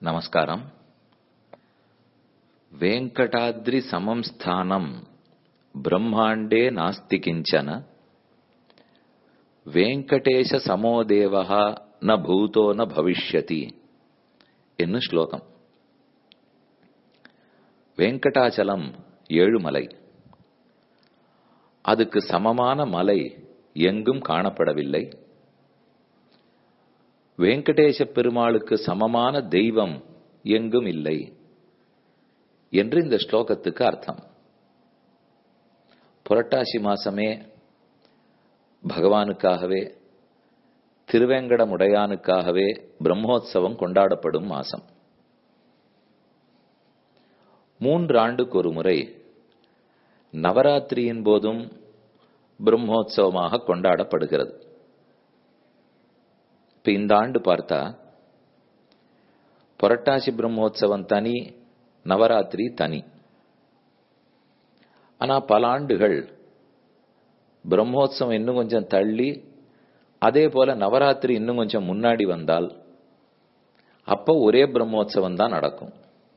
நமஸ்காரம். வெங்கடாத்ரி சமம் ஸ்தானம் பிரம்மாண்டே நாஸ்தி கிஞ்சன, வெங்கடேஷ சமோ தேவஹ ந பூதோ ந பவிஷ்யதி என்னும் ஸ்லோகம். வெங்கடாச்சலம் ஏழுமலை. அதுக்கு சமமான மலை எங்கும் காணப்படவில்லை. வெங்கடேச பெருமாளுக்கு சமமான தெய்வம் எங்கும் இல்லை என்று இந்த ஸ்லோகத்துக்கு அர்த்தம். புரட்டாசி மாசமே பகவானுக்காகவே, திருவேங்கடமுடையானுக்காகவே பிரம்மோற்சவம் கொண்டாடப்படும் மாசம். 3 ஆண்டுக்கு ஒரு முறை நவராத்திரியின் போதும் பிரம்மோற்சவமாக கொண்டாடப்படுகிறது. இப்ப இந்த ஆண்டு பார்த்தா புரட்டாசி பிரம்மோற்சவம் தனி, நவராத்திரி தனி. ஆனா பல ஆண்டுகள் பிரம்மோற்சவம் இன்னும் கொஞ்சம் தள்ளி, அதே போல நவராத்திரி இன்னும் கொஞ்சம் முன்னாடி வந்தால் அப்போ ஒரே பிரம்மோற்சவம் தான் நடக்கும்.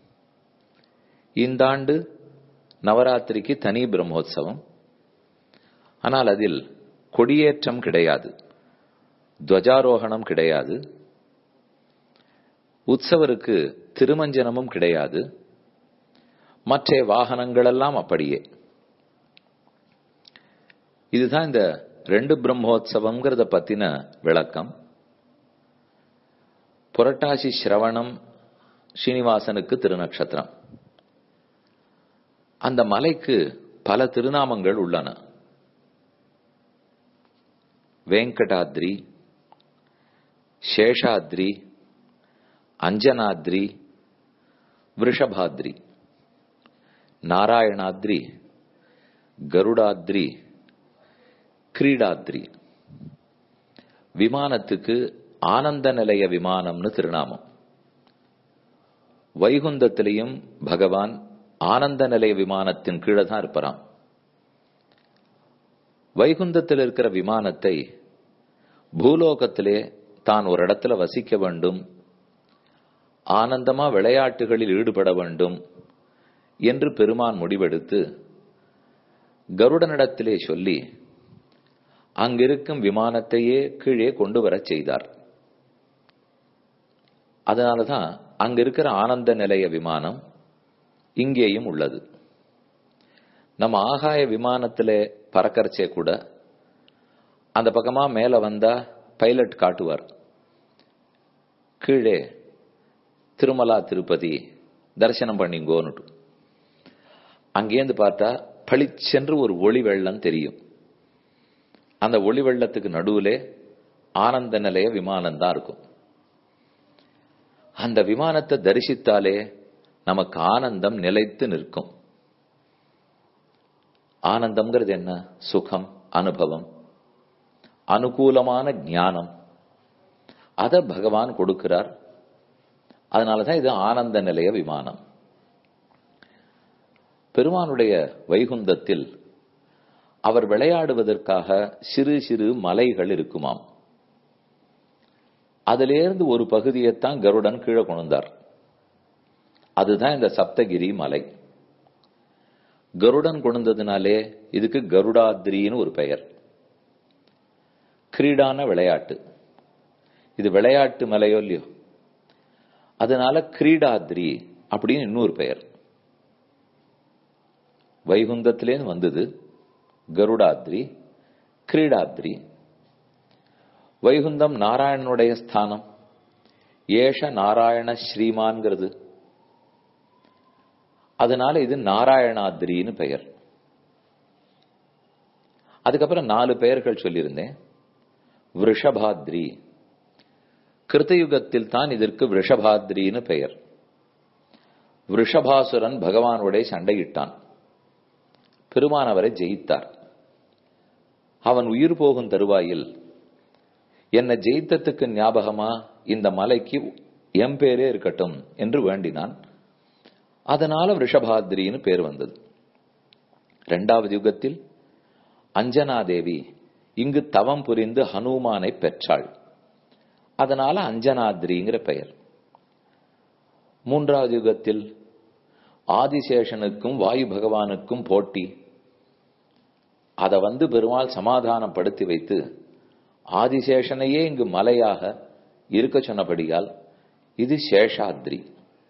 இந்த ஆண்டு நவராத்திரிக்கு தனி பிரம்மோற்சவம். ஆனால் அதில் கொடியேற்றம் கிடையாது, துவஜாரோகணம் கிடையாது, உற்சவருக்கு திருமஞ்சனமும் கிடையாது. மற்ற வாகனங்களெல்லாம் அப்படியே. இதுதான் இந்த 2 பிரம்மோற்சவம்ங்கிறத பத்தின விளக்கம். புரட்டாசி சிரவணம் ஸ்ரீனிவாசனுக்கு திருநக்ஷத்திரம். அந்த மலைக்கு பல திருநாமங்கள் உள்ளன. வெங்கடாத்ரி, சேஷாத்ரி, அஞ்சனாத்ரி, விருஷபாத்ரி, நாராயணாத்ரி, கருடாத்ரி, கிரீடாத்ரி. விமானத்துக்கு ஆனந்த நிலைய விமானம்னு திருநாமம். வைகுந்தத்திலையும் பகவான் ஆனந்த நிலைய விமானத்தின் கீழே தான் இருப்பாராம். வைகுந்தத்தில் இருக்கிற விமானத்தை பூலோகத்திலே தான் ஒரு இடத்துல வசிக்க வேண்டும், ஆனந்தமா விளையாட்டுகளில் ஈடுபட வேண்டும் என்று பெருமான் முடிவெடுத்து கருடனிடத்திலே சொல்லி அங்கிருக்கும் விமானத்தையே கீழே கொண்டு வர செய்தார். அதனாலதான் அங்கிருக்கிற ஆனந்த நிலைய விமானம் இங்கேயும் உள்ளது. நம்ம ஆகாய விமானத்திலே பறக்கறச்சே கூட அந்த பக்கமா மேல வந்தா பைலட் காட்டுவார், கீழே திருமலா திருப்பதி தரிசனம் பண்ணிங்கோன்னு. அங்கேருந்து பார்த்தா பளிச்சென்று ஒரு ஒளி வெள்ளம் தெரியும். அந்த ஒளி வெள்ளத்துக்கு நடுவுலே ஆனந்த நிலைய விமானம் தான் இருக்கும். அந்த விமானத்தை தரிசித்தாலே நமக்கு ஆனந்தம் நிலைத்து நிற்கும். ஆனந்தம்ங்கிறது என்ன? சுகம், அனுபவம், அனுகூலமான ஞானம். அத பகவான் கொடுக்கிறார். அதனாலதான் இது ஆனந்த நிலைய விமானம். பெருமானுடைய வைகுந்தத்தில் அவர் விளையாடுவதற்காக சிறு சிறு மலைகள் இருக்குமாம். அதிலிருந்து ஒரு பகுதியைத்தான் கருடன் கீழே கொண்டார். அதுதான் இந்த சப்தகிரி மலை. கருடன் கொண்டதுனாலே இதுக்கு கருடாத்ரின்னு ஒரு பெயர். கிரீடான விளையாட்டு. இது விளையாட்டு மலையோ இல்லையோ, அதனால கிரீடாத்ரி அப்படின்னு இன்னொரு பெயர். வைகுந்தத்திலேன்னு வந்தது கருடாத்ரி, கிரீடாத்ரி. வைகுந்தம் நாராயணனுடைய ஸ்தானம். ஏஷ நாராயண ஸ்ரீமான்கிறது. அதனால இது நாராயணாத்ரின்னு பெயர். அதுக்கப்புறம் 4 பெயர்கள் சொல்லியிருந்தேன். விருஷபாத்ரி, கிருத்தயுகத்தில் தான் இதற்கு விருஷபாத்ரின்னு பெயர். விருஷபாசுரன் பகவானுடைய சண்டையிட்டான். பெருமான் அவரை ஜெயித்தார். அவன் உயிர் போகும் தருவாயில் என்னை ஜெயித்தத்துக்கு ஞாபகமா இந்த மலைக்கு என் பேரே இருக்கட்டும் என்று வேண்டினான். அதனால விருஷபாத்ரின்னு பேர் வந்தது. 2வது யுகத்தில் அஞ்சனாதேவி இங்கு தவம் புரிந்து ஹனுமானை பெற்றாள். அதனால அஞ்சனாத்ரிங்கிற பெயர். மூன்றாவது யுகத்தில் ஆதிசேஷனுக்கும் வாயு பகவானுக்கும் போட்டி. அதை பெருமாள் சமாதானப்படுத்தி வைத்து ஆதிசேஷனையே இங்கு மலையாக இருக்க சொன்னபடியால் இது சேஷாத்ரி.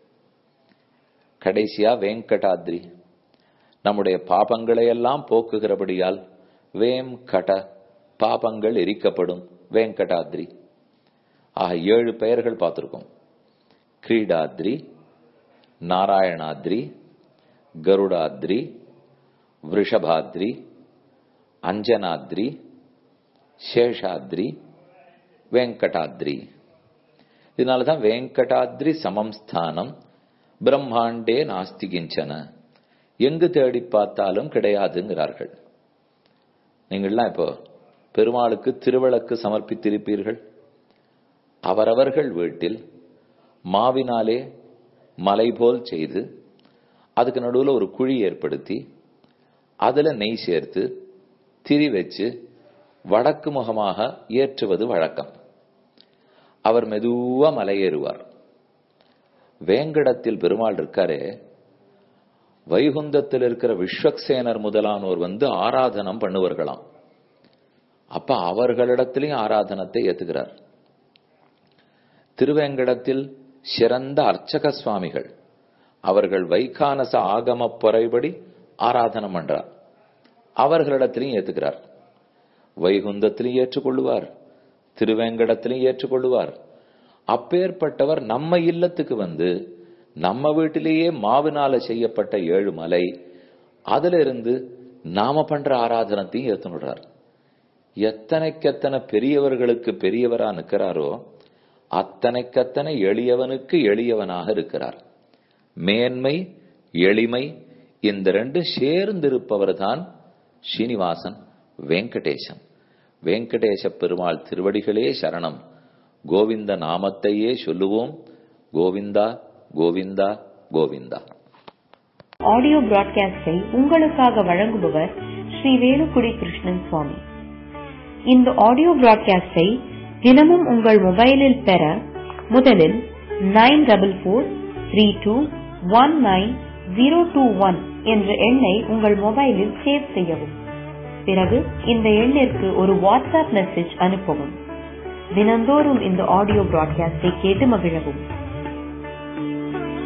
கடைசியா வெங்கடாத்ரி, நம்முடைய பாபங்களை எல்லாம் போக்குகிறபடியால் வேம் கட, பாபங்கள் எரிக்கப்படும் வெங்கடாத்ரி. ஆக 7 பெயர்கள் பார்த்திருக்கோம். கிரீடாத்ரி, நாராயணாத்ரி, கருடாத்ரி, விருஷபாத்ரி, அஞ்சனாத்ரி, சேஷாத்ரி, வெங்கடாத்ரி. இதனாலதான் வெங்கடாத்ரி சமம் ஸ்தானம் பிரம்மாண்டே நாஸ்தி கிஞ்சன, எங்கு தேடி பார்த்தாலும் கிடையாதுங்கிறார்கள். நீங்கள்லாம் இப்போ பெருமாளுக்கு திருவிளக்கு சமர்ப்பித்திருப்பீர்கள். அவரவர்கள் வீட்டில் மாவினாலே மலை போல் செய்து அதுக்கு நடுவில் ஒரு குழி ஏற்படுத்தி அதுல நெய் சேர்த்து திரி வச்சு வடக்கு முகமாக ஏற்றுவது வழக்கம். அவர் மெதுவா மலையேறுவார். வேங்கடத்தில் பெருமாள் இருக்காரே, வைகுந்தத்தில் இருக்கிற விஸ்வக்சேனர் முதலானோர் ஆராதனம் பண்ணுவார்களாம். அப்ப அவர்களிடத்திலையும் ஆராதனத்தை ஏத்துக்கிறார். திருவேங்கடத்தில் சிறந்த அர்ச்சக சுவாமிகள், அவர்கள் வைகானச ஆகம பொறைபடி ஆராதனம் பண்றார். அவர்களிடத்திலையும் ஏத்துக்கிறார். வைகுந்தத்திலையும் ஏற்றுக்கொள்ளுவார், திருவேங்கடத்திலையும் ஏற்றுக்கொள்ளுவார். அப்பேற்பட்டவர் நம்ம இல்லத்துக்கு நம்ம வீட்டிலேயே மாவினால செய்யப்பட்ட 7 மலை, அதுல இருந்து நாம பண்ற ஆராதனத்தையும் ஏத்துனுடுறார். எத்தனைக்கெத்தனை பெரியவர்களுக்கு பெரியவரா நிற்கிறாரோ அத்தனைக்கத்தனை எளியவனுக்கு எளியவனாக இருக்கிறார். மேன்மை எளிமை இந்த 2 சேர்ந்திருப்பவர் தான் ஸ்ரீனிவாசன், வெங்கடேசன். வெங்கடேச பெருமாள் திருவடிகளே சரணம். கோவிந்த நாமத்தையே சொல்லுவோம். கோவிந்தா கோவிந்தா கோவிந்தா. ஆடியோ பிராட்காஸ்டை உங்களுக்காக வழங்குபவர் ஸ்ரீ வேலுக்குடி கிருஷ்ணன் சுவாமி. இந்த ஆடியோ பிராட்காஸ்டை தினமும் உங்கள் மொபைலில் பெற முதலில் 9443219021 என்ற எண்ணை உங்கள் மொபைலில் சேவ் செய்யவும். பிறகு இந்த எண்ணிற்கு ஒரு வாட்ஸ்அப் மெசேஜ் அனுப்பவும். தினந்தோறும் இந்த ஆடியோ பிராட்காஸ்டை கேட்டு மகிழவும்.